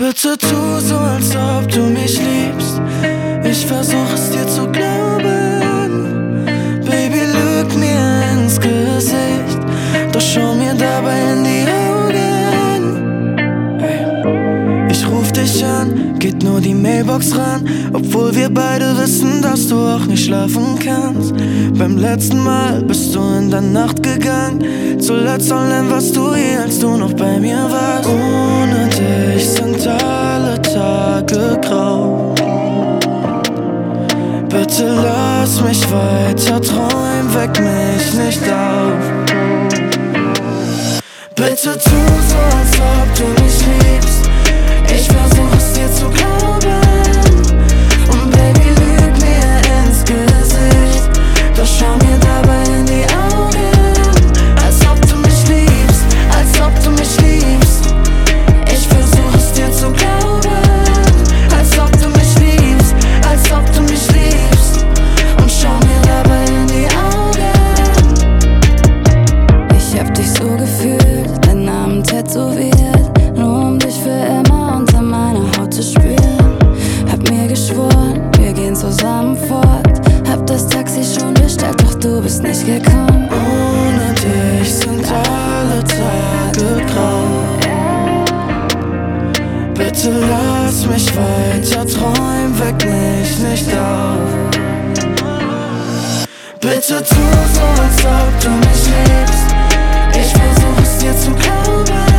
Bitte tu so, als ob du mich liebst. Ich versuch es dir zu glauben. Baby, lüg mir ins Gesicht, doch schau mir dabei in die Augen. Ich ruf dich an, geht nur die Mailbox ran, obwohl wir beide wissen, dass du auch nicht schlafen kannst. Beim letzten Mal bist du in der Nacht gegangen. Zuletzt online warst du hier, als du noch bei mir warst. Ohne dich sind alle Tage grau. Bitte lass mich weiter träumen, weck mich nicht auf. Bitte tu so, als ob du mich liebst. Ich versuch es dir zu glauben. Und Baby, lüg mir ins Gesicht, doch schau mir dabei in die Augen. Als ob du mich liebst, als ob du mich liebst. Ich versuch es dir zu glauben. Als ob du mich liebst, als ob du mich liebst. Und schau mir dabei in die Augen. Ich hab dich so gefühlt, deinen Namen tätowiert, nur um dich für immer unter meiner Haut zu spüren. Hab mir geschworen, wir gehen zusammen fort. Hab das Taxi schon bestellt, doch du bist nicht gekommen. Ohne dich sind alle Tage grau. Bitte lass mich weiter träumen, weck mich nicht auf. Bitte tu so, als ob du mich liebst. Ich versuch es dir zu glauben.